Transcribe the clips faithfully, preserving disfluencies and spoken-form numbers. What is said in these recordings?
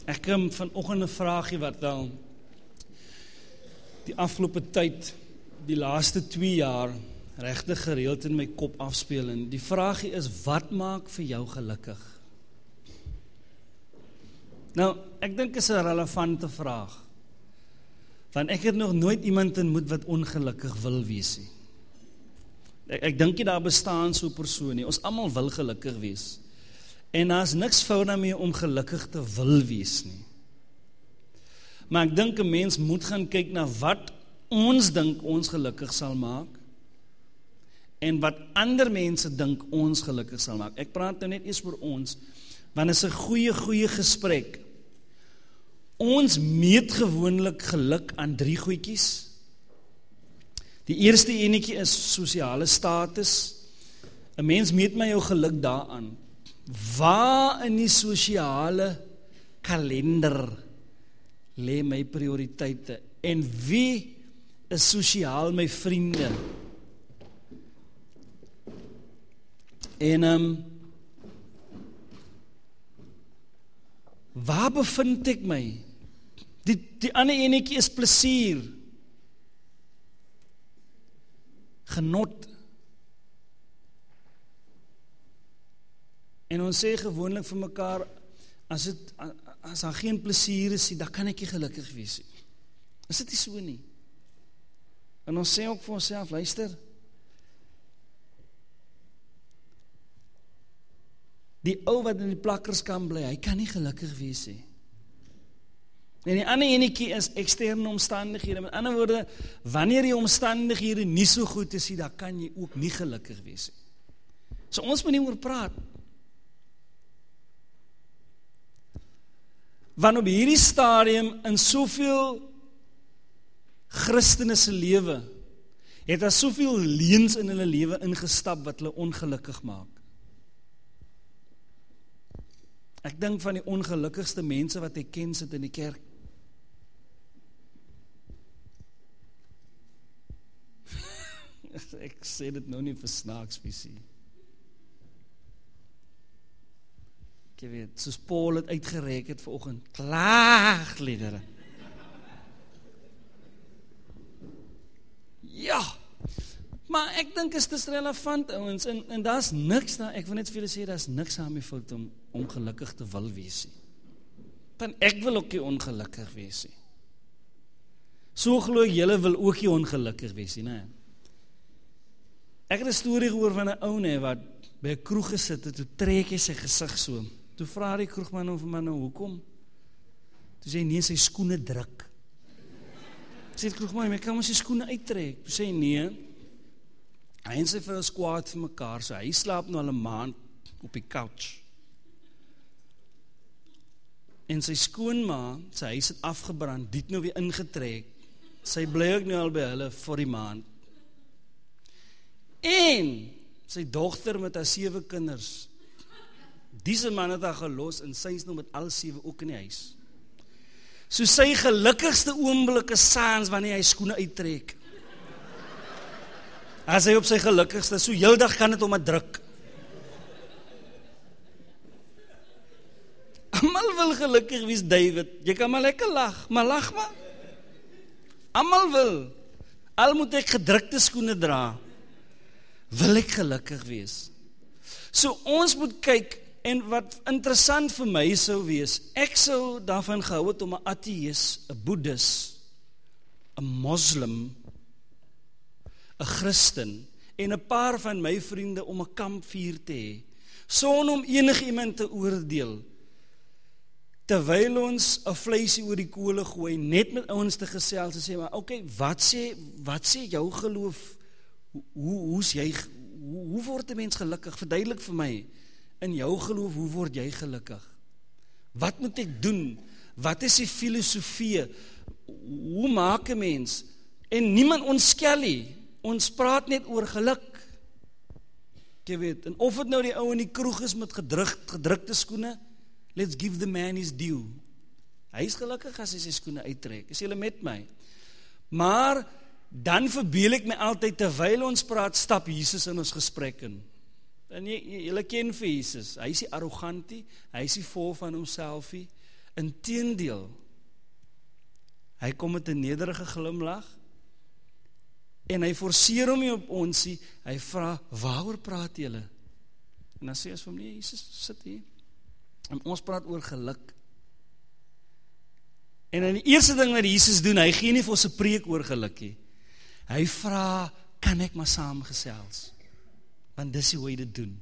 Ek kom vanoggend 'n vraagie wat al die afgelope tyd, die laaste twee jaar, regtig gereeld in my kop afspeel. En die vraagie is, wat maak vir jou gelukkig? Nou, ek dink is 'n relevante vraag. Want ek het nog nooit iemand ontmoet wat ongelukkig wil wees nie. Ek, ek dink nie daar bestaan so 'n persoon nie. Ons almal wil gelukkig wees. En daar is niks fout daarmee om gelukkig te wil wees nie. Maar ek dink 'n mens moet gaan kyk na wat ons dink ons gelukkig sal maak en wat ander mense dink ons gelukkig sal maak. Ek praat nou net eers oor ons, want dit is 'n goeie, goeie gesprek. Ons meet gewoonlik geluk aan drie goedjies. Die eerste enetjie is sosiale status. 'n Mens meet my jou geluk daaraan. Waar in die sosiale kalender lê my prioriteite? En wie is sosiaal my vriende? En um, waar bevind ek my? Die, die ander enetjie is plesier. Genot. En ons sê gewoonlik vir mekaar, as het, as daar geen plesier is, dan kan ek nie gelukkig wees nie. Is dit nie so nie? En ons sê ook vir onsself, luister, die ou wat in die plakkers kan bly, hy kan nie gelukkig wees nie. En die ander enetjie is eksterne omstandighede. Met ander woorde, wanneer die omstandighede nie so goed is, dan kan jy ook nie gelukkig wees nie. So ons moet nie oor praat. Want op hierdie stadium in soveel Christene se lewe, het daar soveel leuns in hulle lewe ingestap wat hulle ongelukkig maak. Ek dink van die ongelukkigste mense wat ek ken sit in die kerk. Ek sê dit nou nie vir snaaksvisie. Ek weet, soos Paul het uitgerek het vanoggend, klaagliedere. Ja, maar ek dink is dit relevant, ouens, en, en daar is niks, nou, ek wil net vir julle sê, daar is niks aan my fout om ongelukkig te wil wees nie. Want ek wil ook nie ongelukkig wees nie. So glo ek, julle wil ook nie ongelukkig wees nie, nee. Ek het 'n storie gehoor van 'n ou nee, wat by 'n kroeg gesit het, toe trek hy sy gesig so. Toe vra die kroegman of man nou, hoekom? Toe sê hy, nee, sy skoene druk. Sê die kroegman, maar kan ons sy skoene uittrek? Toe sê hy, nee, hy en sy vrou is kwaad vir mekaar, so hy slaap nou al 'n maand op die couch. En sy skoonma, sy huis het afgebrand, die het nou weer ingetrek. Sy bly ook nou al by hulle vir die maand. En sy dogter met haar sewe kinders, diese man het haar gelos en sy is nou met al sewe ook in die huis. So sy gelukkigste oomblik is saans wanneer hy skoene uittrek. As hy op sy gelukkigste, so heel dag kan het om 'n druk. Almal wil gelukkig wees, David. Jy kan maar lekker lag, maar lag maar. Almal wil. Al moet ek gedrukte skoene dra. Wil ek gelukkig wees? So ons moet kyk, en wat interessant vir my sou wees, ek sou daarvan gehou het om 'n ateïs, 'n boeddhis, 'n moslim, 'n Christen, en 'n paar van my vriende om 'n kampvuur te hê, sonder om enige iemand te oordeel, terwyl ons 'n vleisie oor die kole gooi, net met ouens te gesels, te sê, maar oké, okay, wat sê, wat sê jou geloof? Hoe, hoe's jy, hoe, hoe word 'n mens gelukkig? Verduidelik vir my, in jou geloof, hoe word jy gelukkig? Wat moet ek doen? Wat is die filosofie? Hoe maak 'n mens? En niemand ons skel nie, ons praat net oor geluk. Jy weet, en of het nou die ou in die kroeg is met gedruk, gedrukte skoene, let's give the man his due. Hy is gelukkig as hy sy skoene uittrek, is julle met my? Maar dan verbeel ek my altyd, terwyl ons praat, stap Jesus in ons gesprek in. En jy, jy, jy ken vir Jesus, hy is nie arrogant nie, hy is nie vol van homself nie, Inteendeel, hy kom met 'n nederige glimlag, en hy forceer hom nie op ons nie, hy vra, waaroor praat julle? En dan sê ons vir hom, nee, Jesus, sit hier, en ons praat oor geluk. En dan die eerste ding wat Jesus doen, hy gee nie vir ons 'n preek oor geluk nie. Hy vra, kan ek maar saamgesels? Want dis hoe hy dit doen.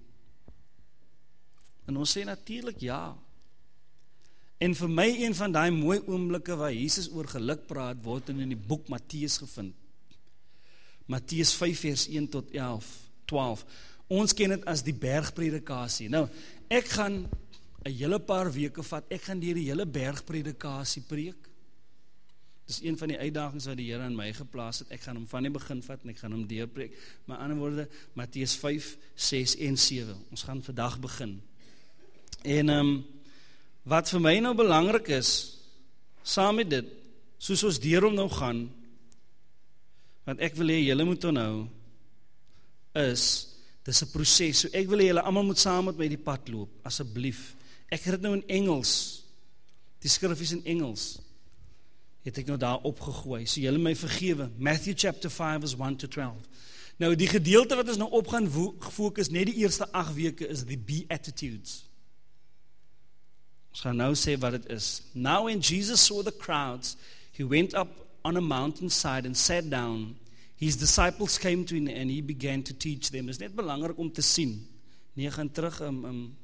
En ons sê natuurlik ja. En vir my een van daai mooi oomblikke waar Jesus oor geluk praat, word in die boek Matteus gevind. Matteus vyf vers een tot elf, twaalf. Ons ken dit as die bergpredikasie. Nou, ek gaan 'n hele paar weke vat, ek gaan deur die hele bergpredikasie preek. Dis een van die uitdagings wat die Here aan my geplaas het. Ek gaan hom van die begin vat en ek gaan hom deurpreek. Maar ander woorde, Matteus vyf, ses en sewe. Ons gaan vandag begin. En um, wat vir my nou belangrik is, saam met dit, soos ons deur hom nou gaan, want ek wil hê julle moet onthou, is, dis 'n proses, so ek wil hê julle almal moet saam met my die pad loop, asseblief. Ek het dit nou in Engels, die skrif is in Engels, het ek nou daar opgegooi, so julle my vergewe, Matthew chapter five verse one to twelve. Nou die gedeelte wat ons nou op gaan fokus, net die eerste agt weke, is die Beatitudes. Ons gaan nou sê wat het is. Now when Jesus saw the crowds, he went up on a mountainside and sat down. His disciples came to him and he began to teach them. Dit is net belangrik om te sien. Nee, gaan terug, um, um,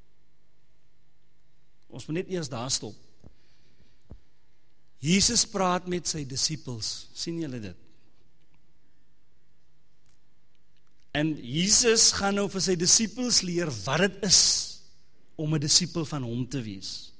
ons moet net eers daar stop. Jesus praat met sy disippels, sien julle dit? En Jesus gaan nou vir sy disippels leer wat het is om 'n disipel van hom te wees.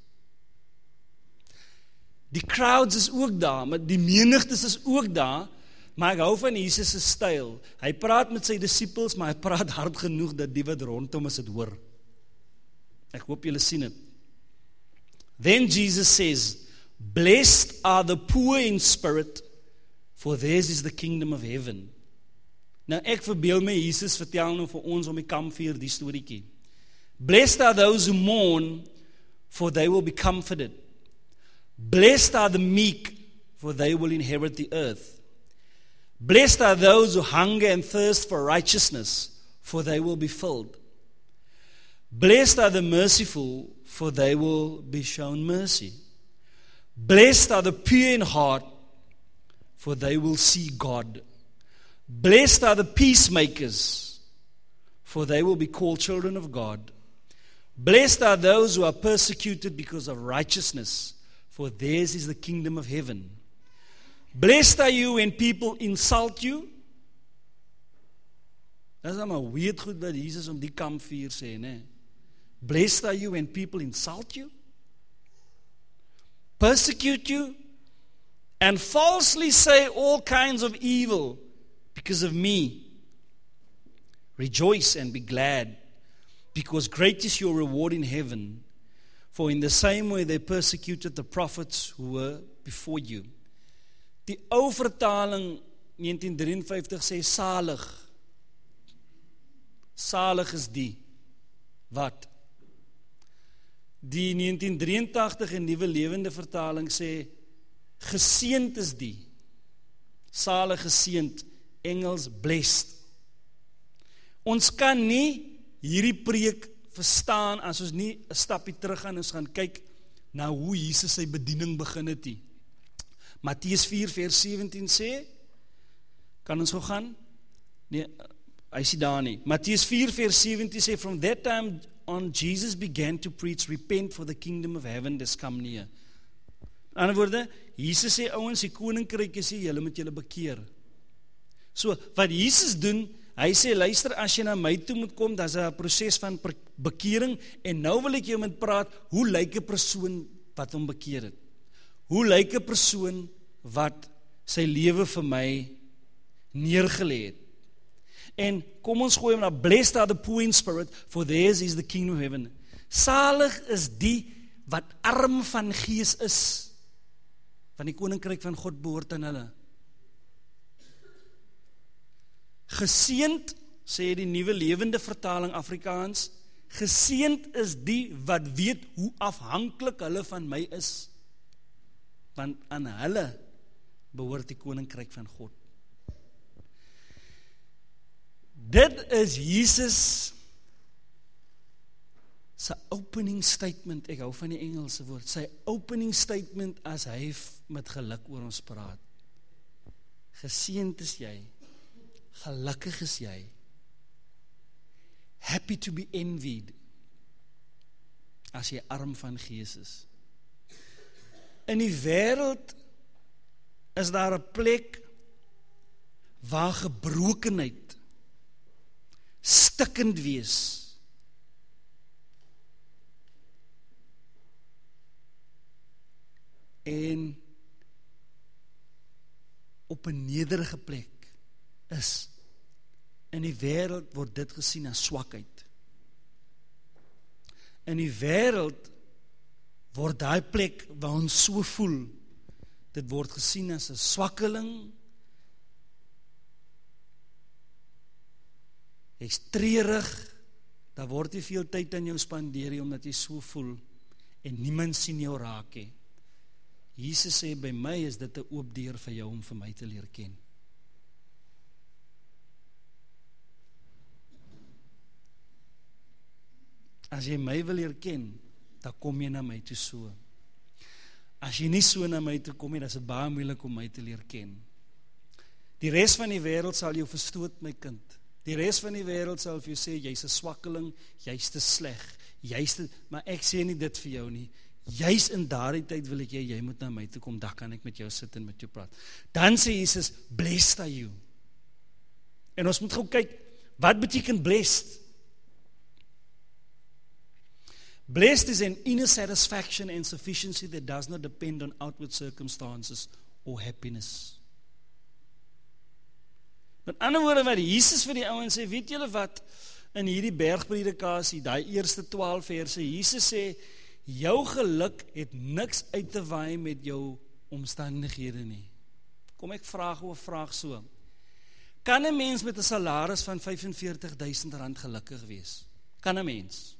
Die crowds is ook daar, maar die menigtes is ook daar, maar ek hou van Jesus se styl. Hy praat met sy disippels, maar hy praat hard genoeg dat die wat rondom is dit hoor. Ek hoop julle sien dit. Then Jesus says, blessed are the poor in spirit, for theirs is the kingdom of heaven. Nou ek verbeel my, Jesus vertel nou vir ons om die kampvuur die storieetjie. Blessed are those who mourn, for they will be comforted. Blessed are the meek, for they will inherit the earth. Blessed are those who hunger and thirst for righteousness, for they will be filled. Blessed are the merciful, for they will be shown mercy. Blessed are the pure in heart, for they will see God. Blessed are the peacemakers, for they will be called children of God. Blessed are those who are persecuted because of righteousness, for theirs is the kingdom of heaven. Blessed are you when people insult you. Dit is nou maar weird goed wat Jesus om die kampvuur sê, né? Blessed are you when people insult you, persecute you, and falsely say all kinds of evil because of me. Rejoice and be glad, because great is your reward in heaven. For in the same way they persecuted the prophets who were before you. Die ou vertaling negentien drieënvyftig sê salig. Salig is die wat. Die negentien drieëntagtig en Nuwe Lewende vertaling sê geseënd is die. Salig, geseënd, Engels blessed. Ons kan nie hierdie preek verstaan as ons nie 'n stapie terug gaan en ons gaan kyk na hoe Jesus sy bediening begin het nie. Matteus vier vers sewentien sê, kan ons gou gaan? Nee, hy sê daar nie. Matteus vier vers sewentien sê, from that time on Jesus began to preach, repent for the kingdom of heaven has come near. In ander woorde, Jesus sê ouens, die koninkryk is hier, julle moet julle bekeer. So, wat Jesus doen, hy sê, luister, as jy na my toe moet kom, dat is 'n proses van bekering, en nou wil ek jou met praat, hoe lyk 'n persoon wat hom bekeer het? Hoe lyk 'n persoon wat sy lewe vir my neergelê het? En kom ons gooi hom na, blessed are the poor in spirit, for theirs is the kingdom of heaven. Salig is die wat arm van gees is, want die koninkryk van God behoort aan hulle. Geseënd, sê die Nuwe Lewende vertaling Afrikaans, geseënd is die wat weet hoe afhanklik hulle van my is, want aan hulle behoort die koninkryk van God. Dit is Jesus sy opening statement, ek hou van die Engelse woord, sy opening statement as hy met geluk oor ons praat. Geseënd is jy, gelukkig is jy, happy to be envied, as jy arm van gees is. In die wêreld is daar 'n plek waar gebrokenheid stikkend wees. En op 'n nederige plek is. In die wêreld word dit gesien as swakheid. In die wêreld word daai plek waar ons so voel, dit word gesien as 'n swakkeling. Jy's treurig, daar word nie veel tyd aan jou spandeer nie, omdat jy so voel, en niemand sien jou raak nie. Jesus sê, by my is dit 'n oop deur vir jou om vir my te leer ken. As jy my wil leer ken, dan kom jy na my toe so. As jy nie so na my toe kom nie, dan is dit baie moeilik om my te leer ken. Die res van die wêreld sal jou verstoot, my kind. Die res van die wêreld sal vir jou sê, jy's 'n swakkeling, jy's te sleg, jy's te, maar ek sê nie dit vir jou nie. Juist in daardie tyd wil ek jy, jy moet na my toe kom, dan kan ek met jou sit en met jou praat. Dan sê Jesus, blessed are you. En ons moet gou kyk, wat beteken blessed? Blessed is an inner satisfaction and sufficiency that does not depend on outward circumstances or happiness. Met ander woorde wat Jesus vir die ouens sê, weet julle wat, in hierdie bergpredikasie, daai eerste twaalf verse, Jesus sê, jou geluk het niks uit te waai met jou omstandighede nie. Kom ek vraag oor vraag so. Kan 'n mens met 'n salaris van vyf en veertig duisend rand gelukkig wees? Kan 'n mens?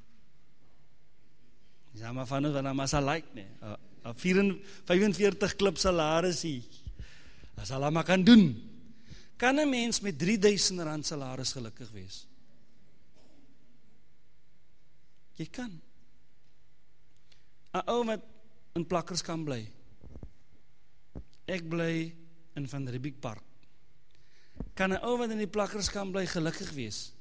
Ja, maar van ons wat nou maar sal like nie. 'n vyf en veertig klip salaris hier. As hulle maar kan doen. Kan 'n mens met drie duisend rand salaris gelukkig wees? Jy kan. 'n Ou wat in Plakkers kan bly. Ek bly in Van Riebeeck Park. Kan 'n ou wat in die Plakkers kan bly gelukkig wees?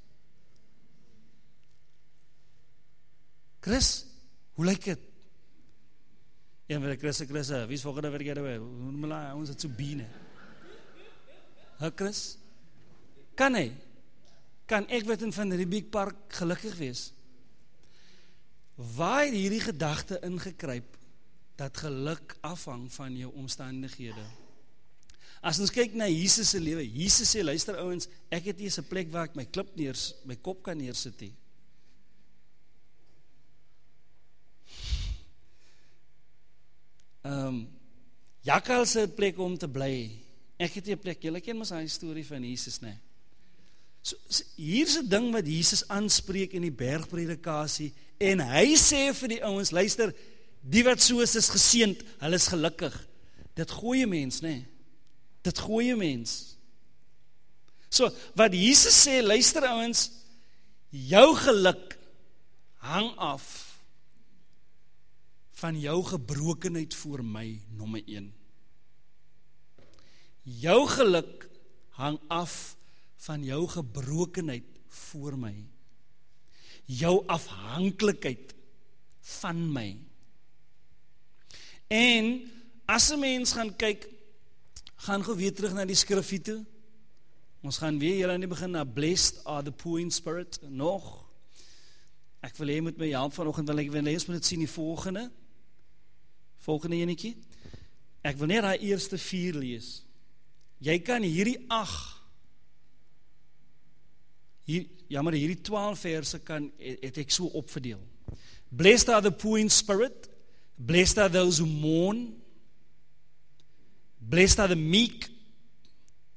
Chris, hoe lyk dit? Ja, maar Chris, Chris, wie is volgende week daar by? Hoe noem hulle ons dit so biene? Ha, Chris? Kan hy? Kan ek wat in Van Riebeeck Park gelukkig wees? Waar het hierdie gedagte ingekruip dat geluk afhang van jou omstandighede? As ons kyk na Jesus se lewe, Jesus sê, luister ouens, ek het hier 'n plek waar ek my klip neers, my kop kan neersit nie. Ehm um, Jakkal se plek om te bly. Ek het hier 'n plek. Julle ken mos hy storie van Jesus, né? So, so hier's 'n ding wat Jesus aanspreek in die bergpredikasie. En hy sê vir die ouens, luister, die wat so is, is geseënd, hulle is gelukkig. Dit gooi 'n mens, né? Dit gooi 'n mens. So, wat Jesus sê, luister ouens, jou geluk hang af van jou gebrokenheid voor my, nommer een. Jou geluk hang af van jou gebrokenheid voor my. Jou afhanklikheid van my. En as 'n mens gaan kyk, gaan gou weer terug na die skrifgie toe. Ons gaan weer hier aan die begin na blessed are the poor in spirit. Nog. Ek wil hê met my help vanoggend wil ek wil lees met dit sien die volgende. Volgende enetjie. Ek wil net daai eerste vier lees. Jy kan hierdie ag Hier, ja, maar hierdie twaalf verse kan, het ek so opverdeel. Blessed are the poor in spirit, blessed are those who mourn, blessed are the meek,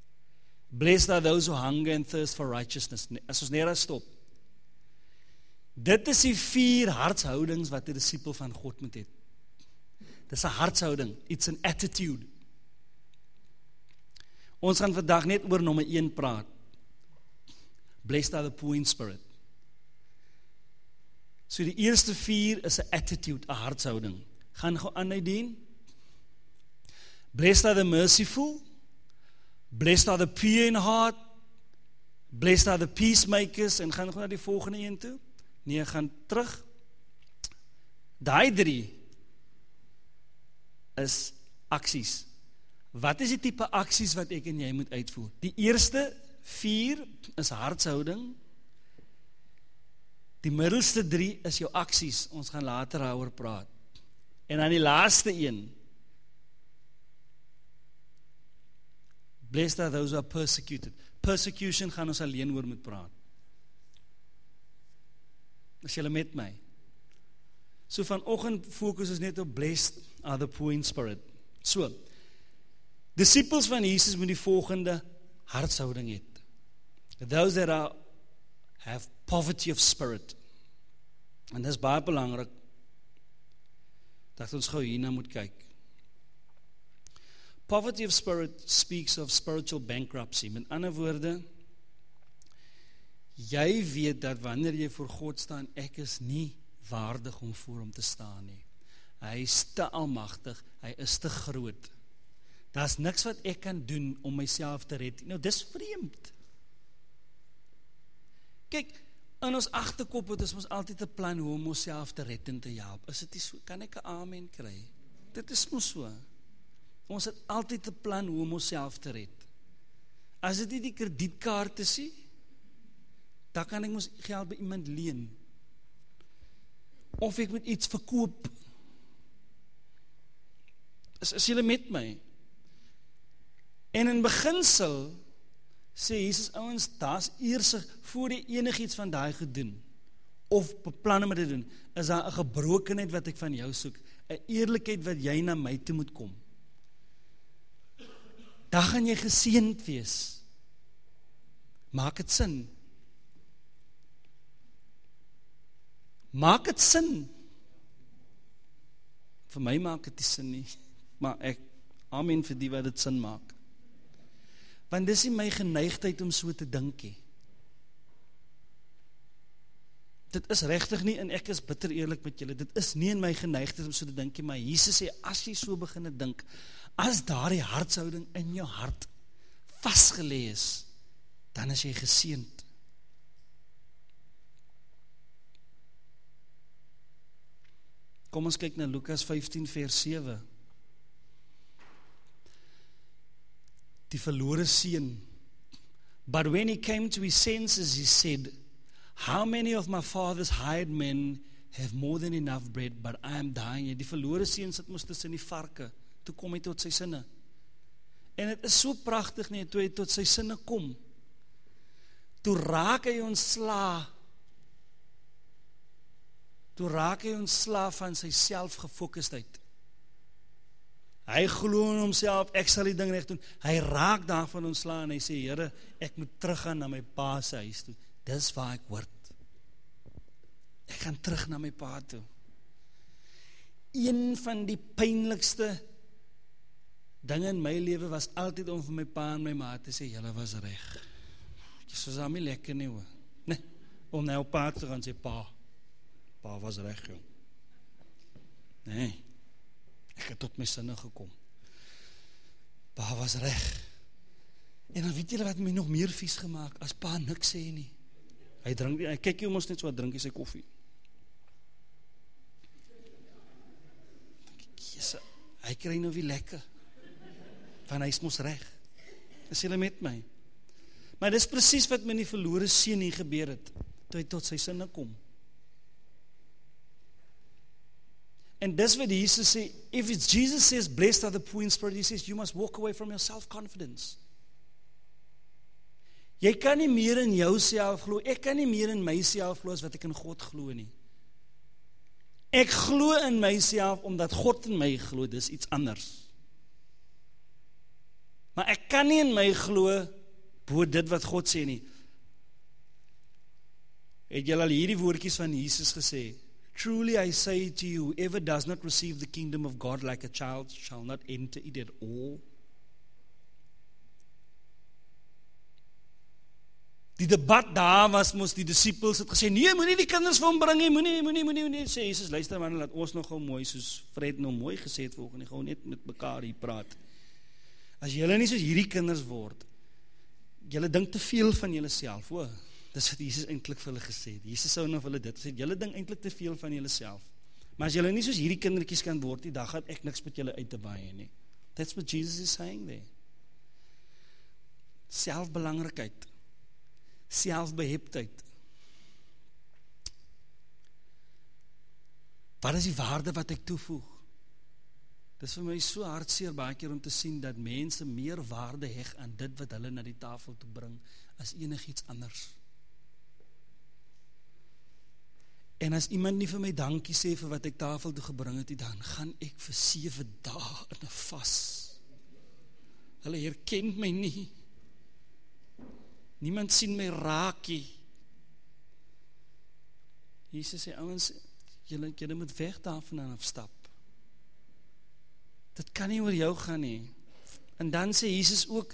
blessed are those who hunger and thirst for righteousness. As ons net daar stop. Dit is die vier hartshoudings wat 'n disipel van God moet hê. Dis 'n hartshouding, it's an attitude. Ons gaan vandag net oor nommer een praat. Blessed are the poor in spirit. So die eerste vier is 'n attitude, 'n hartshouding. Gaan gou aan uit dien. Blessed are the merciful, blessed are the pure in heart, blessed are the peacemakers, en gaan gou na die volgende een toe. Nee, gaan terug. Daai drie is aksies. Wat is die tipe aksies wat ek en jy moet uitvoer? Die eerste vier is hartshouding. Die middelste drie is jou aksies. Ons gaan later daaroor praat. En dan die laaste een. Blessed are those who are persecuted. Persecution gaan ons alleen oor moet praat. Is julle met my? So vanoggend fokus ons net op blessed are the poor in spirit. So, disciples van Jesus moet die volgende hartshouding hê. Those that are, have poverty of spirit. En dis baie belangrik dat ons gou hierna moet kyk. Poverty of spirit speaks of spiritual bankruptcy. Met ander woorde, jy weet dat wanneer jy voor God staan, ek is nie waardig om voor hom te staan nie. Hy is te almagtig, hy is te groot. Daar's niks wat ek kan doen om myself te red. Nou, dis vreemd. Kyk, in ons agterkop het ons altyd 'n plan hoe om onsself te red en te help. Is dit nie so? Kan ek 'n amen kry? Dit is mos so. Ons het altyd 'n plan hoe om onsself te red. As dit nie die kredietkaart is nie, dan kan ek mos geld by iemand leen. Of ek moet iets verkoop. Is, is julle met my? En in beginsel sê Jesus, ouens, daar's eers voor die enigiets van daai gedoen, of beplan om te doen, is daar 'n gebrokenheid wat ek van jou soek, 'n eerlikheid wat jy na my toe moet kom. Dan gaan jy geseënd wees. Maak dit sin? Maak dit sin? Vir my maak dit nie sin nie, maar ek, amen vir die wat dit sin maak. Want dis nie my geneigtheid om so te dink nie. Dit is regtig nie, en ek is bitter eerlik met julle, dit is nie in my geneigtheid om so te dink nie, maar Jesus sê, as jy so begin dink, as daar die hartshouding in jou hart vasgelê is, dan is jy geseënd. Kom ons kyk na Lukas vyftien vers sewe. Die verlore seun. But when he came to his senses, he said, how many of my father's hired men have more than enough bread, but I am dying. Die verlore seun sit mos tussen die varke, toe kom hy tot sy sinne. En het is so pragtig nie, toe hy tot sy sinne kom, toe raak hy ontsla, toe raak hy ontsla van sy selfgefokustheid. Hy glo in homself, ek sal die ding reg doen. Hy raak daarvan ontslaan en hy sê, Here, ek moet teruggaan na my pa se huis toe. Dis waar ek hoort. Ek gaan terug na my pa toe. Een van die pynlikste dinge in my lewe was altyd om vir my pa en my ma te sê, julle was reg. Dis was aan my lekker nie hoor. Nee, om nou pa te gaan sê, pa, pa was reg, jong. Nee. Ek het tot my sinne gekom. Pa was reg. En dan weet julle wat my nog meer vies gemaak, as pa niks sê nie. Hy drink, hy kyk jy ons net so, hy drink hy sy koffie. Jesse, hy kry nou weer lekker. Van hy is mos reg. Is julle met my? Maar dis presies wat met die verlore seun hier gebeur het, toe hy tot sy sinne kom. En dis wat Jesus sê, if it's Jesus says, blessed are the poor in spirit, he says, you must walk away from your self-confidence. Jy kan nie meer in jouself glo, ek kan nie meer in myself glo as wat ek in God glo nie. Ek glo in myself, omdat God in my glo, dis iets anders. Maar ek kan nie in my glo, bo dit wat God sê nie. Het julle al hierdie woordjies van Jesus gesê? Truly I say to you, whoever does not receive the kingdom of God like a child shall not enter it at all. Die debat daar was, mos die disippels het gesê, nee, moenie die kinders vir hom bring nie, moenie, moenie, moenie, moenie, sê Jesus, luister man, laat ons nog gou mooi, soos Fred nou mooi gesê het volgende, gou net met mekaar hier praat. As julle nie soos hierdie kinders word, julle dink te veel van julle self, hoor. Dis wat Jesus eintlik vir hulle gesê het. Jesus sou nou vir hulle dit gesê, julle dink eintlik te veel van julle self. Maar as julle nie soos hierdie kindertjies kan word nie, dan gaan ek niks met julle uit te baie nie. That's what Jesus is saying there. Selfbelangrikheid. Selfbeheptheid. Wat is die waarde wat ek toevoeg? Dit is vir my so hartseer baie keer om te sien dat mense meer waarde heg aan dit wat hulle na die tafel toe bring as enigiets anders. En as iemand nie vir my dankie sê vir wat ek tafel toe gebring het, dan gaan ek vir sewe dae in 'n vas. Hulle herken my nie. Niemand sien my raakie. Jesus sê, ouens, julle, julle moet weg daarvan afstap. Dit kan nie oor jou gaan nie. En dan sê Jesus ook,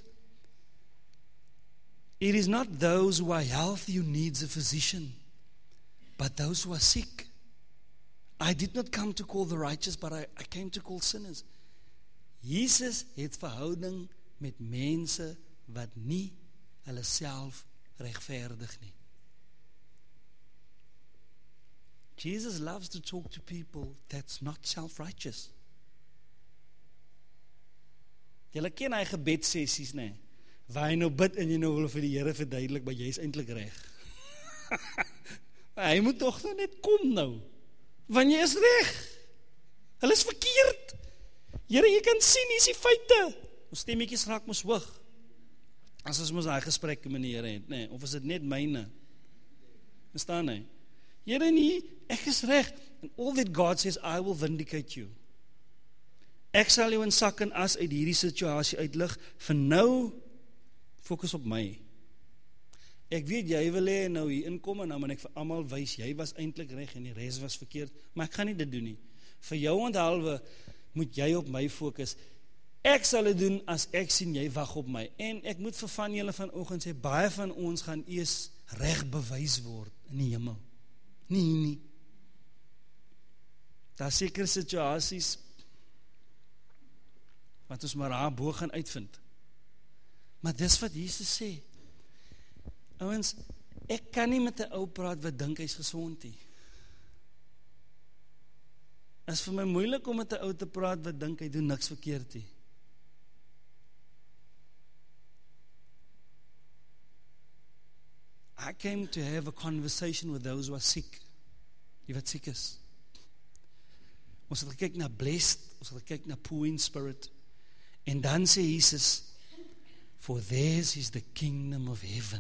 it is not those who are healthy who needs a physician, but those who are sick. I did not come to call the righteous, but I, I came to call sinners. Jesus het verhouding met mense wat nie hulle self regverdig nie. Jesus loves to talk to people that's not self-righteous. Julle ken hy gebedsessies, nee, waar hy nou bid en jy nou wil vir die Here verduidelik, maar jy is eintlik reg. Hy moet toch nou net kom nou, want jy is reg. Hulle is verkeerd. Here, jy kan sien, hier is die feite. Ons stemmetjies raak mos hoog. As ons mos daai gesprekke met die Here het, nee, of is dit net myne? Verstaan hy? Here nie, ek is reg. And all that God says, I will vindicate you. Ek sal jou in sak en as uit hierdie situasie uitlig, vir nou, fokus op my. Ek weet, jy wil hê nou hier inkom en nou moet ek vir almal wys, jy was eintlik reg en die res was verkeerd, maar ek gaan nie dit doen nie. Vir jou onthalwe, moet jy op my fokus. Ek sal dit doen as ek sien, jy wag op my. En ek moet vir van julle vanoggend sê, baie van ons gaan eers reg bewys word in die hemel. Nie, nie. Daar seker situasies, wat ons maar haar bo gaan uitvind. Maar dis wat Jesus sê. Ouens, ek kan nie met 'n ou praat wat dink hy's gesond nie. Is vir my moeilik om met 'n ou te praat wat dink hy doen niks verkeerd nie. I came to have a conversation with those who are sick. Die wat siek is. Ons het gekyk na blessed, ons het gekyk na poor in spirit. En dan sê Jesus, for theirs is the kingdom of heaven.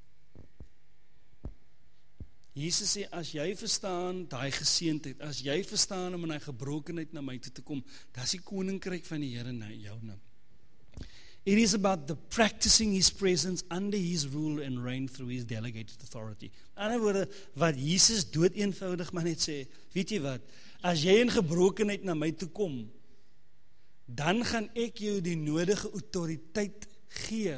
Jesus sê, as jy verstaan daai geseentheid, as jy verstaan om in daai gebrokenheid na my toe te kom, dis die koninkryk van die Here na jou nou. It is about the practicing his presence under his rule and reign through his delegated authority. In ander woorde, wat Jesus dood eenvoudig maar net sê, weet jy wat, as jy in gebrokenheid na my toe kom, dan gaan ek jou die nodige autoriteit gee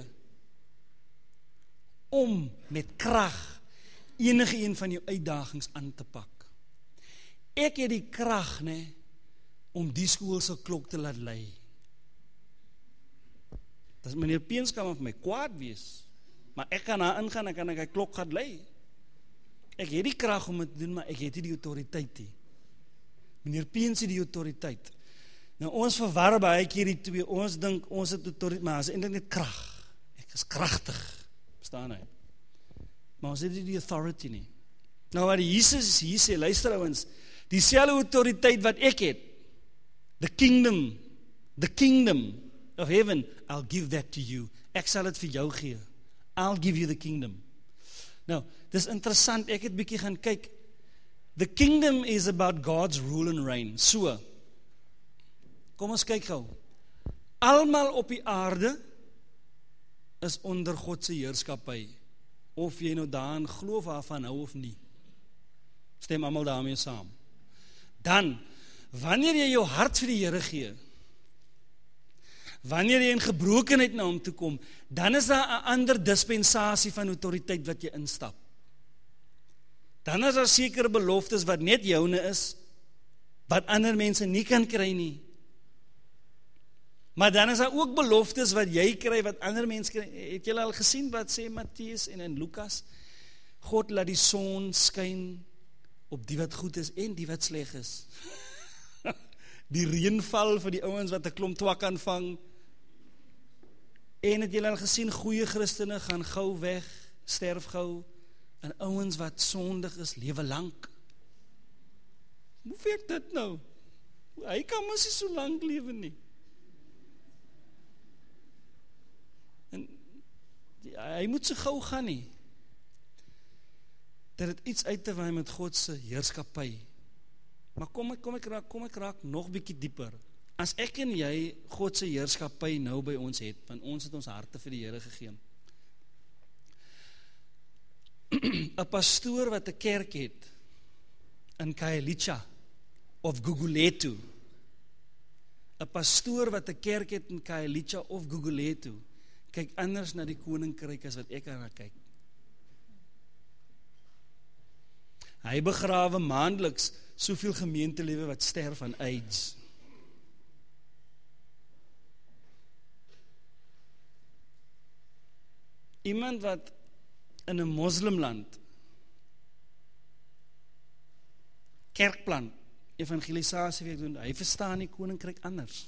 om met krag enige een van jou uitdagings aan te pak. Ek het die krag, nee, om die skoolse klok te laat lei. Dat is meneer Peens kan vir my kwaad wees, maar ek kan daar ingaan, ek kan ek die klok gaan lei. Ek het die krag om het te doen, maar ek het nie die autoriteit nie. Meneer Peens het die autoriteit. Nou ons verwar baie keer die twee, ons dink ons het autoriteit, maar ons is eintlik net krag. Ek is kragtig, verstaan hy? Maar ons het nie die authority nie. Nou wat Jesus hier sê, luister ouens, dieselfde autoriteit wat ek het, the kingdom, the kingdom of heaven, I'll give that to you. Ek sal dit vir jou gee. I'll give you the kingdom. Nou, dis interessant, ek het bietjie gaan kyk. The kingdom is about God's rule and reign. So, kom ons kyk gou. Almal op die aarde is onder God se heerskappy. Of jy nou daarin glo of daarvan hou of nie. Stem almal daarmee saam. Dan, wanneer jy jou hart vir die Here gee, wanneer jy in gebrokenheid na hom toe kom, dan is daar 'n ander dispensasie van autoriteit wat jy instap. Dan is daar sekere beloftes wat net joune is, wat ander mense nie kan kry nie. Maar dan is daar ook beloftes wat jy kry, wat ander mense kry. Het julle al gesien wat sê Matteus en in Lukas? God laat die son skyn op die wat goed is en die wat sleg is. Die reënval vir die ouens wat 'n klomp twak kan vang. En het julle al gesien, goeie Christene gaan gou weg, sterf gou, en ouens wat sondig is, lewe lank. Hoe werk dit nou? Hy kan mos nie so lank lewe nie. En die, hy moet so gou gaan nie. Dat het iets uit te waai met God se heerskappy. Maar kom ek, kom ek raak, kom ek raak nog bietjie dieper. As ek en jy God se heerskappy nou by ons het, want ons het ons harte vir die Here gegee. 'n Pastoor wat 'n kerk het in Khayelitsha of Gugulethu. 'n Pastoor wat 'n kerk het in Khayelitsha of Gugulethu, kyk anders na die koninkryk as wat ek aan kyk. Hy begrawe maandeliks soveel gemeentelewe wat sterf aan AIDS. Iemand wat in 'n moslimland kerkplan, evangelisasie werk doen, hy verstaan die koninkryk anders.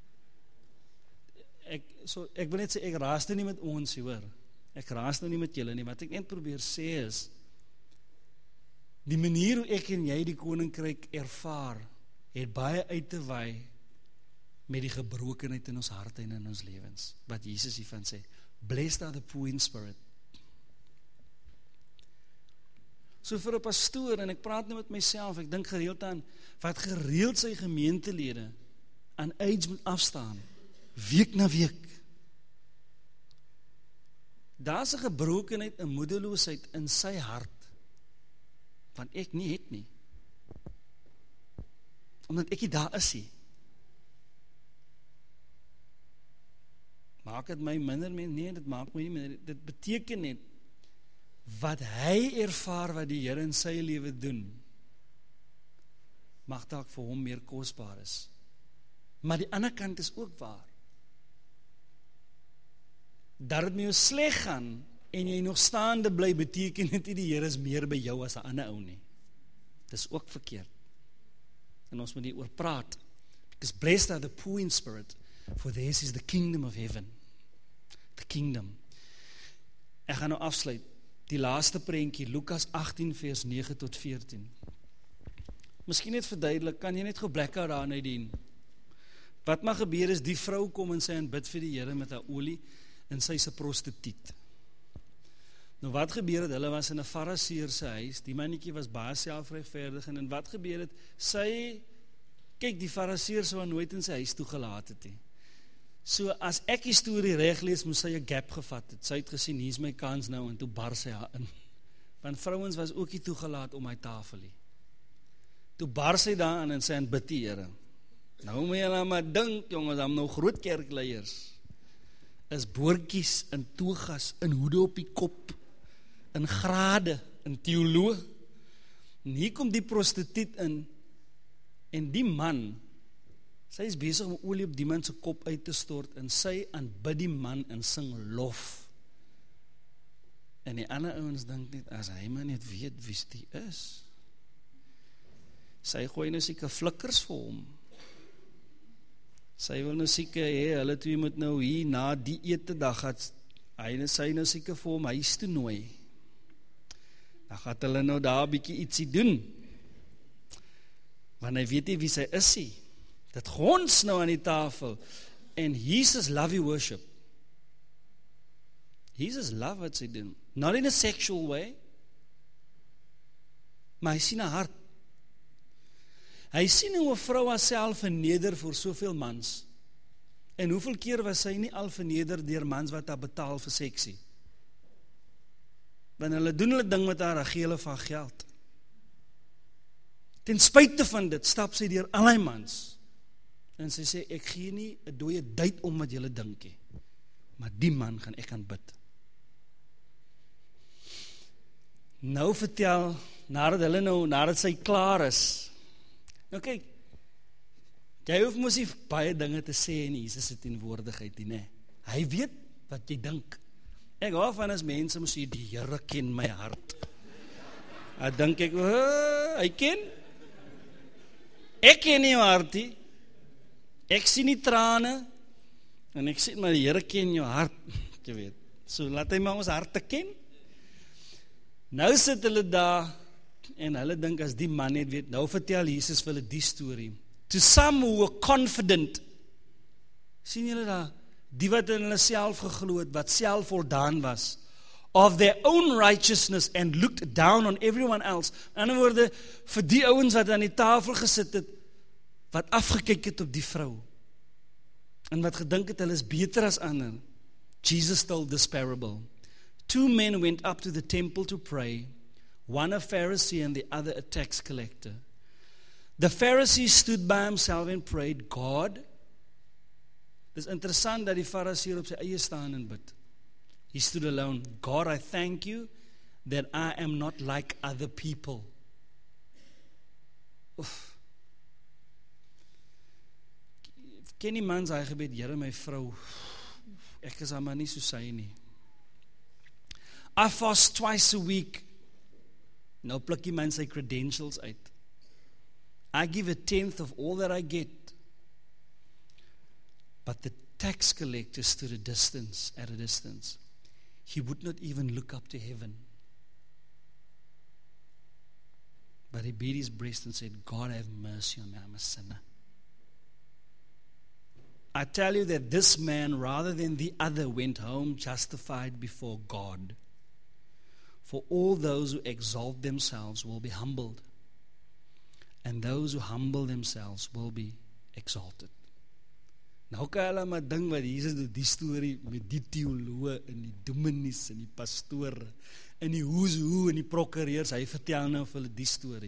Ek, so, ek wil net sê, ek raas nou nie met ons, hoor. Ek raas nou nie met julle nie, wat ek net probeer sê is, die manier hoe ek en jy die koninkryk ervaar, het baie uit te waai met die gebrokenheid in ons harte en in ons lewens, wat Jesus hiervan sê. Blessed are the poor in spirit. So vir 'n pastoor, en ek praat nou met myself, ek dink gereeld aan, wat gereeld sy gemeentelede aan AIDS moet afstaan, week na week. Daar's 'n gebrokenheid, 'n moedeloosheid in sy hart, want ek nie het nie. Omdat ek nie daar is nie. Maak het my minder mens? Nee, dit maak my nie minder. Dit beteken net, wat hy ervaar wat die Here in sy lewe doen, mag dalk vir hom meer kosbaar is. Maar die ander kant is ook waar. Dat het met jou sleg gaan, en jy nog staande bly, beteken dit nie die Here is meer by jou as 'n ander ou nie. Dis ook verkeerd. En ons moet nie oor praat. Because blessed are the poor in spirit, for theirs is the kingdom of heaven. The kingdom. Ek gaan nou afsluit. Die laaste prentjie, Lukas agtien vers nege tot veertien. Miskien net verduidelik, kan jy net gou blackout daar uitdien. Wat maar gebeur is, die vrou kom en sy aanbid vir die Here met haar olie, en sy is 'n prostituut. Nou wat gebeur het, hulle was in 'n fariseer se huis, die mannetjie was baie selfregverdigend, en wat gebeur het, sy, kyk, die fariseer sou haar nooit in sy huis toegelaat het nie. So as ek die storie reg lees, moes sy 'n gap gevat het. Sy het gesien, hier's my kans nou, en toe bar sy haar in. Want vrouens was ook nie toegelaat om my tafel nie. Toe bar sy daar en sy aanbid die Here. Nou moet jy nou maar dink, jongens, dan nou groot kerkleiers, is boortjies, in togas, in hoede op die kop, in grade, in teoloog. En hier kom die prostituut in, en die man, sy is besig om olie op die man se kop uit te stort, en sy aanbid die man en sing lof. En die ander ouens dink net, as hy maar net weet wie die is. Sy gooi nou seker flikkers vir hom. Sy wil nou seker, hé, hulle twee moet nou hier, na die ete dag, het, hy sy nou seker vir hom huis toe nooi. Dan gaat hulle nou daar 'n bietjie ietsie doen. Want hy weet nie wie sy is nie. Dit gons nou aan die tafel. En Jesus love you worship. Jesus love wat sy doen. Not in a sexual way. Maar hy sien haar hart. Hy sien hoe 'n vrou haarself verneder vir soveel mans. En hoeveel keer was sy nie al verneder deur mans wat haar betaal vir seksie? Want hulle doen hulle ding met haar, gee hulle van geld. ten spyte van dit, stap sy deur al die mans, en sy sê, ek gee nie 'n dooie duit om wat julle dink nie, maar die man gaan ek aan bid. Nou vertel, nadat hulle nou, nadat sy klaar is, nou kyk, jy hoef mos nie baie dinge te sê in Jesus se teenwoordigheid nie, nee. Hy weet wat jy dink. Ek hou van as mense moet sê, die Here ken my hart. Dan dink ek, oh, hy ken? Ek ken nie jou hart nie. Ek sien nie trane, en ek sê, maar die Here ken jou hart, jy weet. So laat hy maar ons harte ken. Nou sit hulle daar, en hulle dink as die man net weet, nou vertel Jesus vir hulle die storie. To some who were confident, sien julle daar, die wat in hulle self geglo het, wat selfvoldaan was, of their own righteousness and looked down on everyone else. In ander woorde, vir die ouens wat aan die tafel gesit het, wat afgekyk het op die vrou, en wat gedink het, hulle is beter as ander. Jesus told this parable. Two men went up to the temple to pray, one a Pharisee and the other a tax collector. The Pharisee stood by himself and prayed, God, dis interessant dat die Pharisee op sy eie staan en bid. He stood alone. God, I thank you that I am not like other people. Oef. Ken die man sy gebed, Here my vrou, ek is maar nie so sy nie. I fast twice a week. Nou pluk die man sy credentials uit. I give a tenth of all that I get. But the tax collector stood a distance, at a distance. He would not even look up to heaven. But he beat his breast and said, God have mercy on me, I'm a sinner. I tell you that this man, rather than the other, went home justified before God. For all those who exalt themselves will be humbled, and those who humble themselves will be exalted. Nou kan hulle maar ding wat Jesus doet, die storie met die theoloë en die dominees en die pastore en die who's who en die prokureurs, hy vertel nou vir hulle die storie.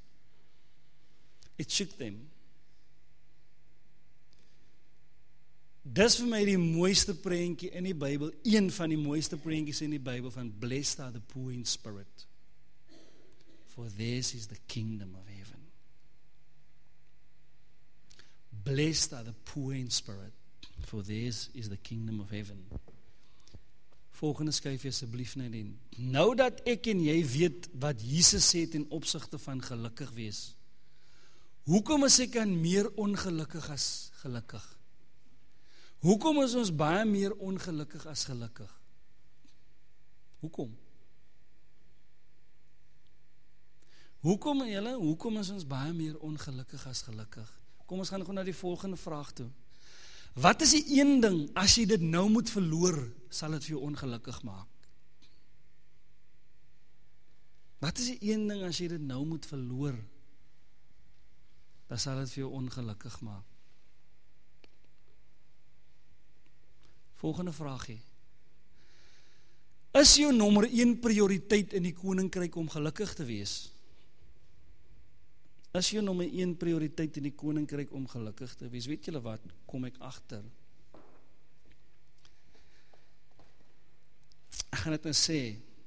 It shook them. Dis vir my die mooiste prentjie in die Bybel, een van die mooiste prentjies in die Bybel, van blessed are the poor in spirit, for theirs is the kingdom of heaven. Blessed are the poor in spirit, for theirs is the kingdom of heaven. Volgende skryf jy asseblief net in. Nou dat ek en jy weet wat Jesus sê ten opsigte van gelukkig wees, hoekom is ek dan meer ongelukkig as gelukkig? Hoekom is ons baie meer ongelukkig as gelukkig? Hoekom? Hoekom, julle, hoekom is ons baie meer ongelukkig as gelukkig? Kom ons gaan gou na die volgende vraag toe. Wat is die een ding, as jy dit nou moet verloor, sal dit vir jou ongelukkig maak? Wat is die een ding, as jy dit nou moet verloor, dan sal dit vir jou ongelukkig maak? Volgende vraagie. Is jou nommer een prioriteit in die koninkryk om gelukkig te wees? Is jou nommer een prioriteit in die koninkryk om gelukkig te wees? Weet julle wat, kom ek agter? Ek gaan dit nou sê,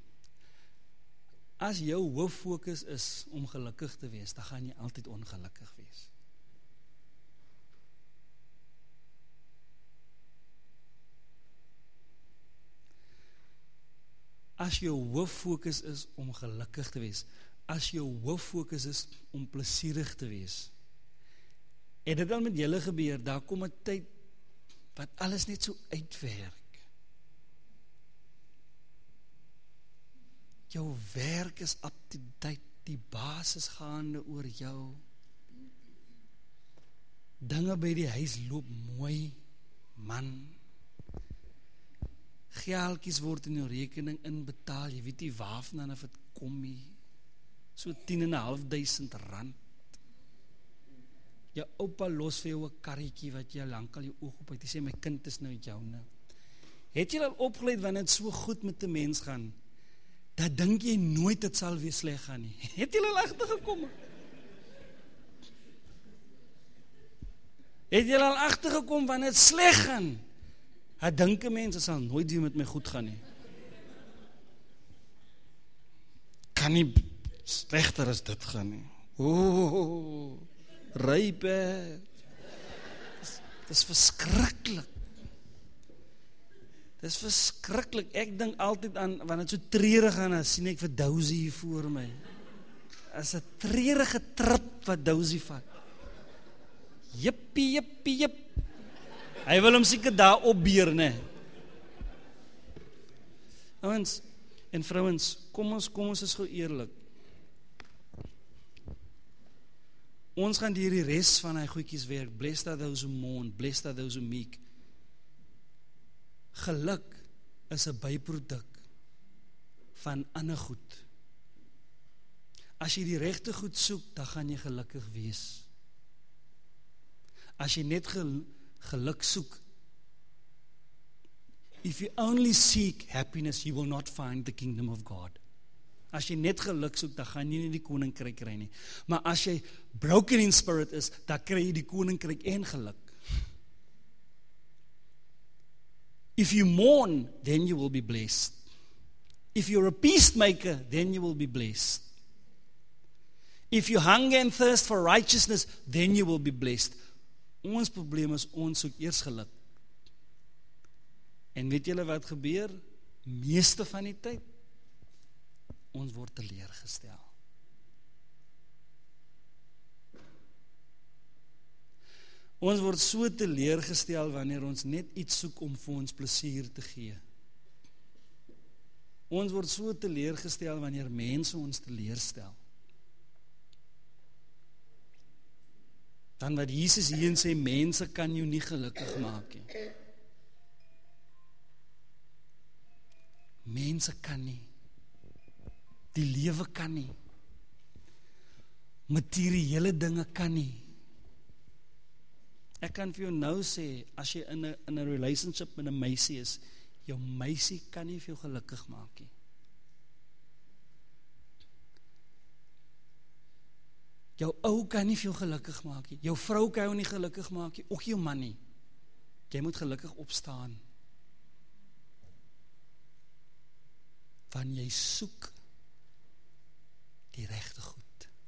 as jou hooffokus is om gelukkig te wees, dan gaan jy altyd ongelukkig wees. As jou hooffokus is om gelukkig te wees, as jou hooffokus is om plesierig te wees, het dit al met julle gebeur, daar kom 'n tyd wat alles net so uitwerk. Jou werk is up to date, die baas is gaande oor jou, dinge by die huis loop mooi, man, geldjies word in jou rekening inbetaal, jy weet nie waarvan of het kom nie, so tien en 'n half duisend rand. Jou oupa los vir jou 'n karretjie wat jy lankal jou oog op het, jy sê my kind is nou joune. Het jy al opgeleid wanneer dit so goed met 'n mens gaan, dat dink jy nooit dit sal weer sleg gaan nie? Het jy al agtergekom? Het jy al agtergekom wanneer dit sleg gaan? Hy dink 'n mens, dit sal nooit weer met my goed gaan nie. Kan nie slegter as dit gaan nie. Ooh, rype. Dit is verskriklik. Dit is verskriklik. Ek dink altyd aan, wanneer dit so treurig gaan, dan sien ek vir Dousie hier voor my. As 'n treurige trip wat Dousie vat. Jippie, jippie, jip. Hy wil hom seker daar opbeer, né? Ouens en vrouens, kom ons, kom ons is gou eerlik. Ons gaan deur die res van hy goedjies werk. Blessed are those who mourn, blessed are those who meek. Geluk is 'n byproduk van ander goed. As jy die regte goed soek, dan gaan jy gelukkig wees. As jy net gel, geluk soek, if you only seek happiness, you will not find the kingdom of God. As jy net geluk soek, dan gaan jy nie die koninkryk kry nie. Maar as jy broken in spirit is, dan kry jy die koninkryk en geluk. If you mourn, then you will be blessed. If you're a peacemaker, then you will be blessed. If you hunger and thirst for righteousness, then you will be blessed. Ons probleem is, ons soek eers geluk. En weet julle wat gebeur? Meeste van die tyd, ons word teleurgestel. Ons word so teleurgestel wanneer ons net iets soek om vir ons plesier te gee. Ons word so teleurgestel wanneer mense ons teleurstel. Dan wat Jesus hier sê, mense kan jou nie gelukkig maak nie. Mense kan nie. Die lewe kan nie. Materiële dinge kan nie. Ek kan vir jou nou sê, as jy in 'n in 'n relationship met 'n meisie is, jou meisie kan nie vir jou gelukkig maak nie. Jou ou kan nie vir jou gelukkig maak nie. Jou vrou kan jou nie gelukkig maak nie, ook jou man nie. Jy moet gelukkig opstaan. Want jy soek die regte goed.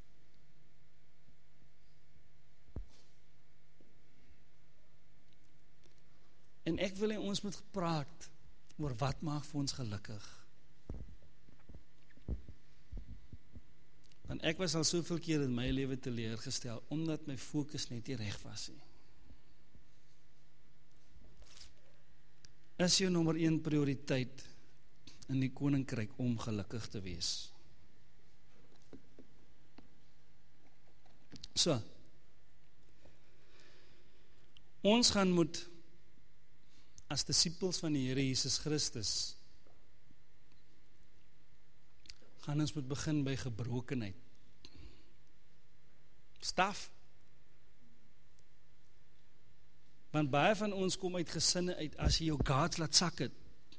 En ek wil hê ons moet gepraat oor wat maak vir ons gelukkig. Want ek was al soveel keer in my lewe teleurgestel, omdat my fokus net nie reg was nie. Is jou nommer een prioriteit in die koninkryk om gelukkig te wees? So, ons gaan moet as disippels van die Here Jesus Christus, gaan ons moet begin by gebrokenheid. Staf. Want baie van ons kom uit gesinne uit, as jy jou guards laat sak het,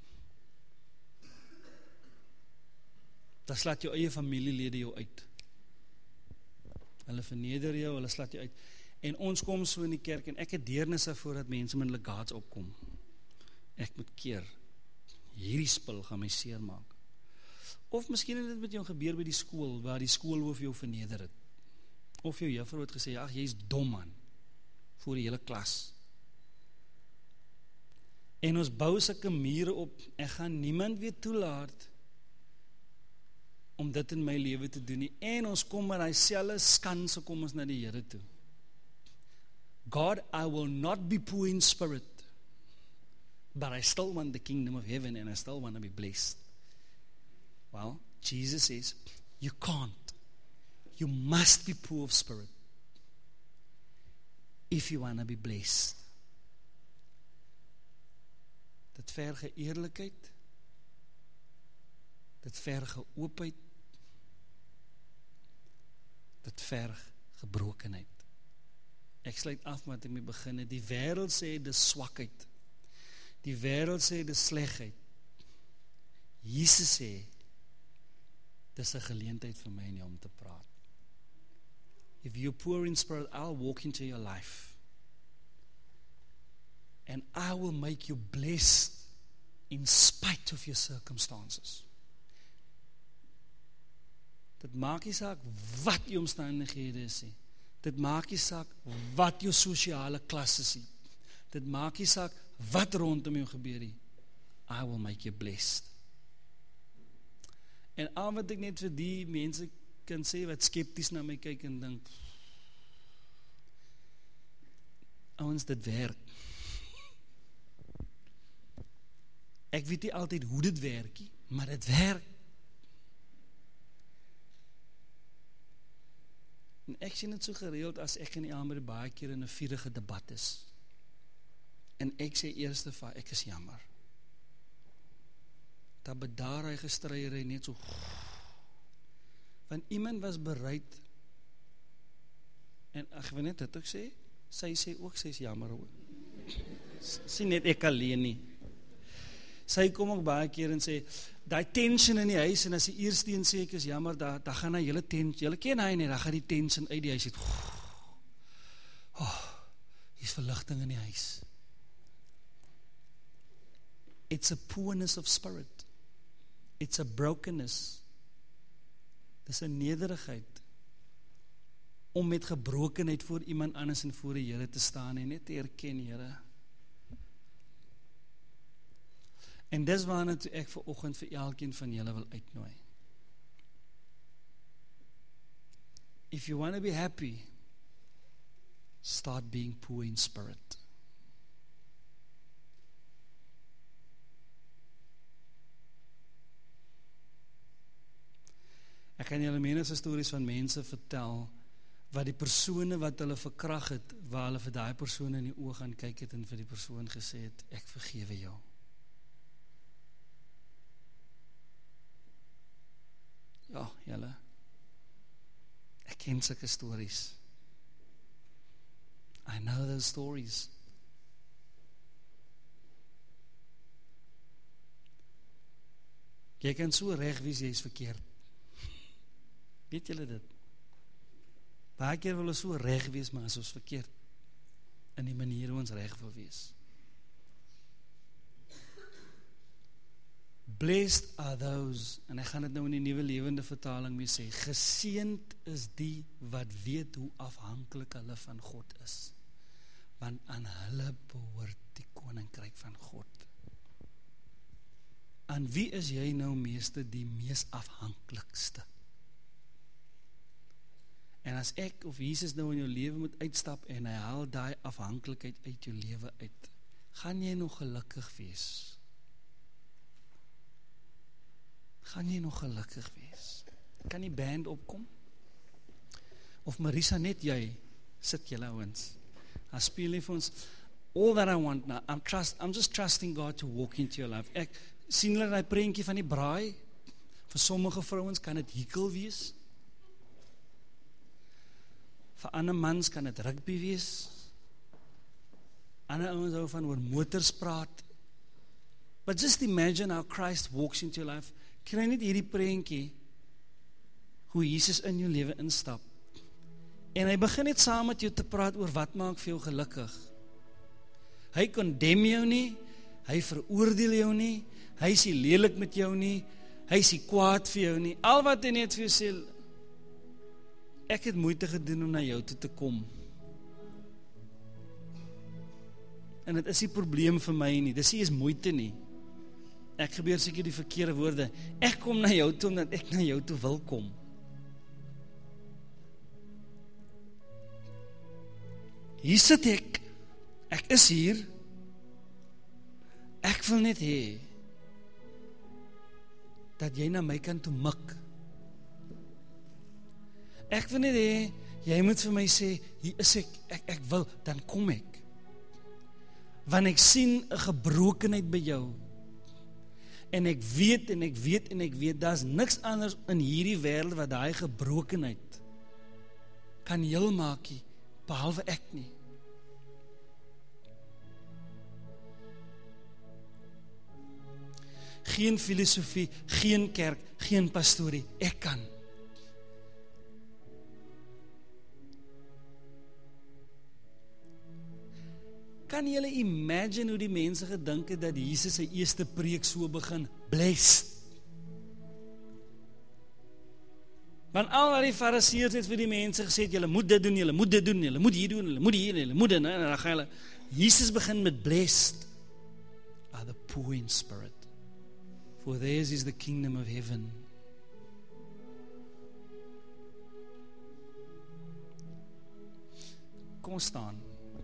dan slaat jou eie familielede jou uit. Hulle verneder jou, hulle slaat jou uit. En ons kom so in die kerk, en ek het deernisse voordat mense met hulle guards opkom. Ek moet keer, hierdie spul gaan my seer maak. Of miskien het dit met jou gebeur by die skool, waar die skoolhoof jou verneder het. Of jou juffrou het gesê, ag, jy is dom man, voor die hele klas. En ons bou sulke mure op, ek gaan niemand weer toelaat om dit in my lewe te doen nie. En ons kom met die selfe skanse, kom ons na die Here toe. God, I will not be poor in spirit, but I still want the kingdom of heaven, and I still want to be blessed. Well, Jesus says, you can't. You must be poor of spirit if you want to be blessed. Dit verge eerlikheid, dit verge oopheid, dit verg gebrokenheid. Ek sluit af met ek mee begin. Die wêreld sê dis swakheid. Die wêreld sê dis slegheid. Jesus sê dis 'n geleentheid vir my en jou om te praat. If you're poor in spirit, I'll walk into your life. And I will make you blessed in spite of your circumstances. Dit maak nie saak wat die omstandighede is nie. Dit maak nie saak wat jou sosiale klas is nie. Dit maak nie saak wat rondom jou gebeur nie. I will make you blessed. En al wat ek net vir die mense kan sê wat skepties na my kyk en dink, ouens, dit werk. Ek weet nie altyd hoe dit werk nie, maar dit werk. En ek sien dit so gereeld as ek in die ander baie keer in 'n vurige debat is. En ek sê eerste van, ek is jammer. Dat bedaar hy gestryery net so. Want iemand was bereid, en ek wil net dit ook sê, sy sê ook, sy is jammer ook. Sy net ek alleen nie. Sy kom ook baie keer en sê, die tension in die huis, en as die eerste een sê ek is jammer, daar da gaan hy hele tension, julle ken hy nie, daar gaan die tension uit die huis, het, oh, hier is verligting in die huis. It's a poorness of spirit. It's a brokenness. Dis 'n nederigheid om met gebrokenheid voor iemand anders en voor die Here te staan en net te erken, Here. En dis waarna toe ek vir oggend vir elkeen van julle wil uitnooi. If you want to be happy, start being poor in spirit. Ek kan julle menige stories van mense vertel, wat die persone wat hulle verkrag het, waar hulle vir daai persoon in die oë gaan kyk het en vir die persoon gesê het, ek vergewe jou. Ja, julle, ek ken sulke stories. I know those stories. Jy kan so reg wees, jy is verkeerd. Weet julle dit? Baie keer wil ons so reg wees, maar as ons verkeerd in die manier hoe ons reg wil wees. Blessed are those, en ek gaan dit nou in die Nuwe Lewende Vertaling mee sê, geseënd is die wat weet hoe afhanklik hulle van God is, want aan hulle behoort die koninkryk van God. Aan wie is jy nou meeste die mees afhanklikste? En as ek of Jesus nou in jou lewe moet uitstap en hy haal daai afhanklikheid uit jou lewe uit, gaan jy nog gelukkig wees? Gaan jy nog gelukkig wees? Kan die band opkom? Of Marisa, net jy, sit julle ouens. Dan speel jy vir ons, all that I want now, I'm, trust, I'm just trusting God to walk into your life. Ek sien hulle die prentjie van die braai, vir sommige vrouens kan dit hekel wees, vir ander mans kan dit rugby wees, ander ouens hou van oor motors praat, but just imagine how Christ walks into your life. Kry net hierdie prentjie, hoe Jesus in jou lewe instap, en hy begin net saam met jou te praat oor wat maak vir jou gelukkig. Hy condemn jou nie, hy veroordeel jou nie, hy is nie lelik met jou nie, hy is nie kwaad vir jou nie, al wat hy net vir jou sê, ek het moeite gedoen om na jou toe te kom. En dit is nie probleem vir my nie, dis nie is moeite nie. Ek gebeur seker die verkeerde woorde. Ek kom na jou toe omdat ek na jou toe wil kom. Hier sit ek. Ek is hier. Ek wil net hê dat jy na my kan toe mik. Ek wil net hê, jy moet vir my sê, hier is ek, ek, ek wil, dan kom ek. Want ek sien 'n gebrokenheid by jou. En ek weet, en ek weet, en ek weet, daar is niks anders in hierdie wêreld wat daai gebrokenheid kan heel maak nie, behalwe ek nie. Geen filosofie, geen kerk, geen pastorie, ek kan. Kan julle imagine hoe die mense gedink het dat Jesus sy eerste preek so begin? Blessed. Want al wat die fariseërs het vir die mense gesê het, julle moet dit doen, julle moet dit doen, julle moet hier doen, julle moet hier, julle moet dit, en dan gaan julle, Jesus begin met blessed are the poor in spirit, for theirs is the kingdom of heaven. Kom ons staan.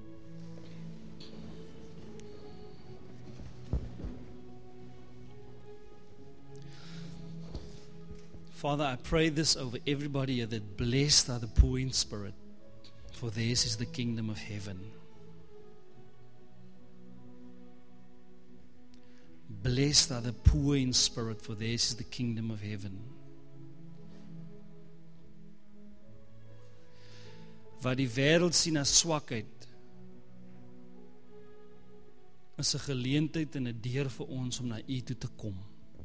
Father, I pray this over everybody here, that blessed are the poor in spirit, for theirs is the kingdom of heaven. Blessed are the poor in spirit, for theirs is the kingdom of heaven. Wat die wêreld sien as swakheid, is 'n geleentheid en 'n deur vir ons om na U toe te kom.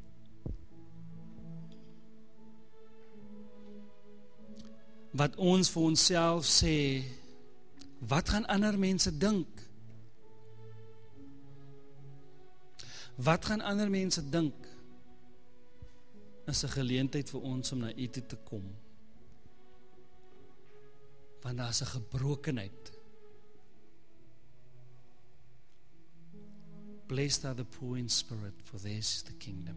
Wat ons vir onsself sê, wat gaan ander mense dink? Wat gaan ander mense dink? Is 'n geleentheid vir ons om na U toe te kom. Want daar is 'n gebrokenheid. Blessed are the poor in spirit, for theirs is the kingdom.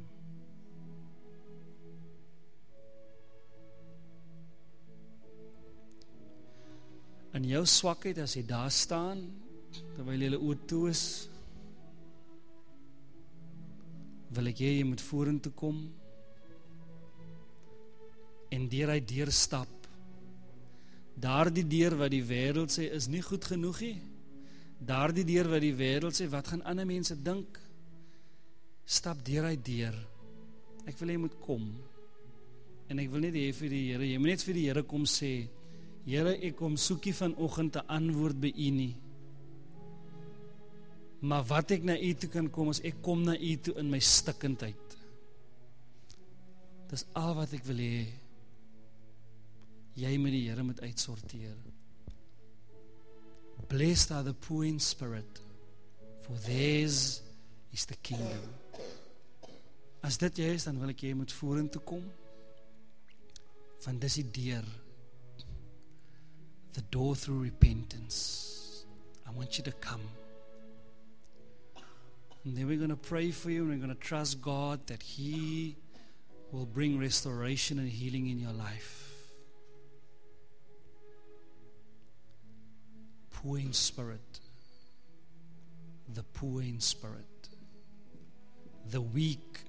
In jou swakheid, as jy daar staan, terwyl jy oor toe is, wil ek hê jy moet vorentoe kom en deur hy deur stap. Daardie deur wat die wêreld sê is nie goed genoeg nie. Daardie deur wat die wêreld sê, wat gaan ander mense dink? Stap deur hy deur. Ek wil hê jy moet kom. En ek wil net hê vir die Here, jy moet net vir die Here kom sê, Here, ek kom soekie vanoggend 'n antwoord by U nie. Maar wat ek na U toe kan kom, is ek kom na U toe in my stikkendheid. Dis al wat ek wil hê. Jy met die Here moet uitsorteer. Blessed are the poor in spirit, for theirs is the kingdom. As dit jy is, dan wil ek jy moet vorentoe kom. Want dis die deur. The door through repentance. I want you to come. And then we're going to pray for you, and we're going to trust God that He will bring restoration and healing in your life. Poor in spirit. The poor in spirit. The weak.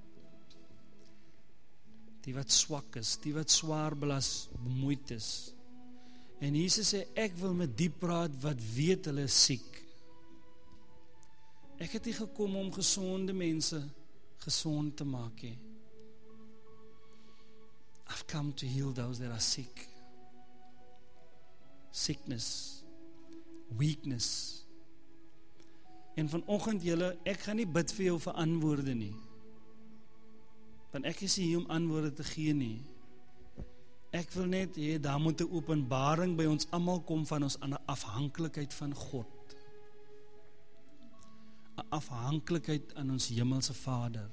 Die wat swak is, die wat swaar belas, bemoeid is. En Jesus sê, ek wil met die praat wat weet hulle is siek. Ek het nie gekom om gesonde mense gesond te maak nie. I've come to heal those that are sick. Sickness, weakness. En vanoggend julle, ek gaan nie bid vir jou vir antwoorde nie. Want ek is hier om antwoorde te gee nie. Ek wil net hê daar moet 'n openbaring by ons almal kom van ons afhanklikheid van God. 'n Afhanklikheid aan ons hemelse Vader.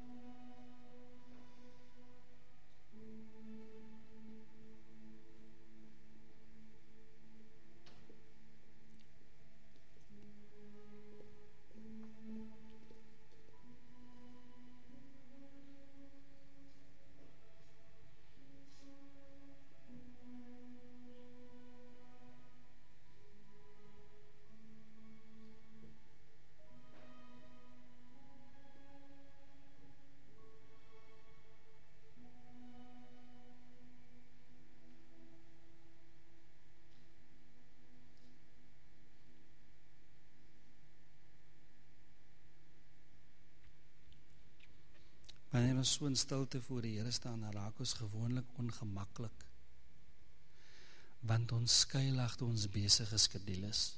Wanneer ons so in stilte voor die Here staan, dan raak ons gewoonlik ongemaklik. Want ons skuil agter ons besige skedules.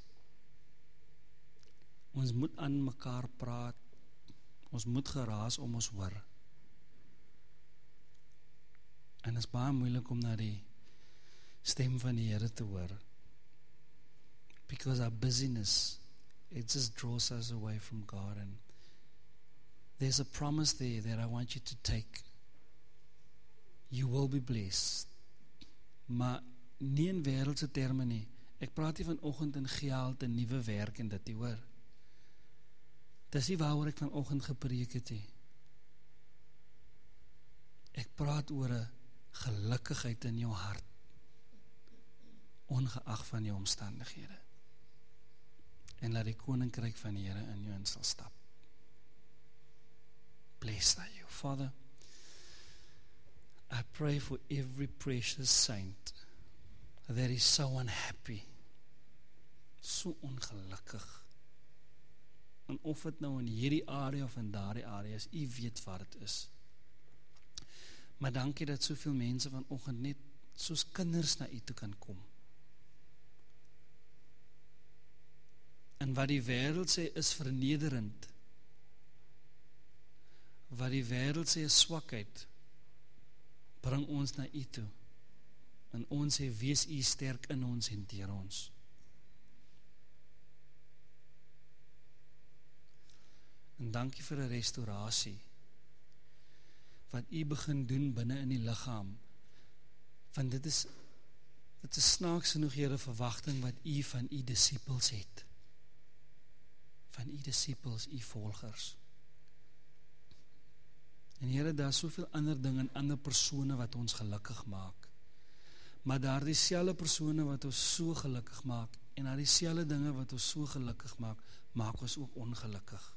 Ons moet aan mekaar praat. Ons moet geraas om ons hoor. En dit is baie moeilik om na die stem van die Here te hoor. Because our busyness it just draws us away from God. And there's a promise there that I want you to take. You will be blessed. Maar nie in wêreldse terme nie. Ek praat hier vanoggend in geld en nuwe werk en dit, hoor. Dis nie waaroor ek vanoggend gepreek het nie. Ek praat oor 'n gelukkigheid in jou hart, ongeag van jou omstandighede. En laat die koninkryk van die Here in jou in sal stap. Bless that you, Father. I pray for every precious saint that is so unhappy, so ongelukkig. En of het nou in hierdie area of in daardie area is, u weet wat het is. Maar dankie dat soveel mense vanoggend net soos kinders na u toe kan kom. En wat die wêreld sê is vernederend. Wat die wêreld sê is swakheid, bring ons na u toe. En ons sê, wees u sterk in ons en deur ons. En dankie vir 'n restaurasie wat u begin doen binne in die liggaam. Want dit is dit is snaaks genoeg, Here, verwagting wat u van u disippels het. Van u disippels, u volgers. En Here, daar is soveel ander dinge en ander persone wat ons gelukkig maak. Maar daar dieselfde persone wat ons so gelukkig maak, en daar dieselfde dinge wat ons so gelukkig maak, maak ons ook ongelukkig.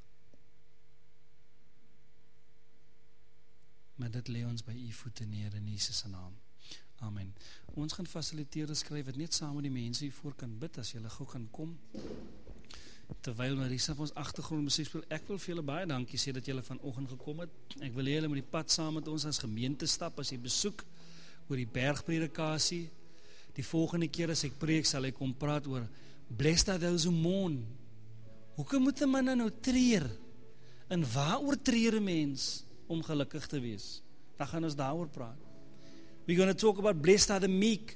Maar dit lê ons by u voete neer in Jesus se naam. Amen. Ons gaan fasiliteer skryf wat net saam met die mense hier voor kan bid as julle gou kan kom. Terwyl Marisa van ons agtergrond musiek speel, ek wil vir julle baie dankie sê dat julle vanoggend gekom het. Ek wil hê julle moet die pad saam met ons as gemeente stap, as jy besoek oor die bergpredikasie. Die volgende keer as ek preek, sal ek kom praat oor blessed are those who mourn. Hoekom moet 'n man nou treur? En waaroor treur 'n mens om gelukkig te wees? Dan gaan ons daaroor praat. We're going to talk about blessed are the meek.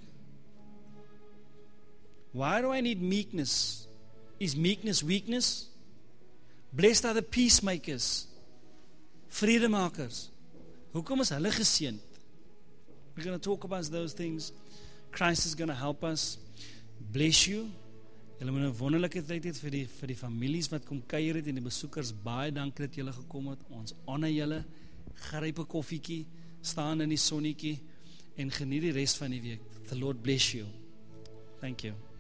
Why do I need meekness? Is meekness weakness? Blessed are the peacemakers, vredemakers. Hoekom is hulle geseënd? We're going to talk about those things. Christ is going to help us. Bless you. Julle moet 'n wonderlike tyd hê vir die vir die families wat kom kuier het en die besoekers. Baie dankie dat julle gekom het. Ons honor julle. Gryp 'n koffietjie, staan in die sonnetjie en geniet die res van die week. The Lord bless you. Thank you.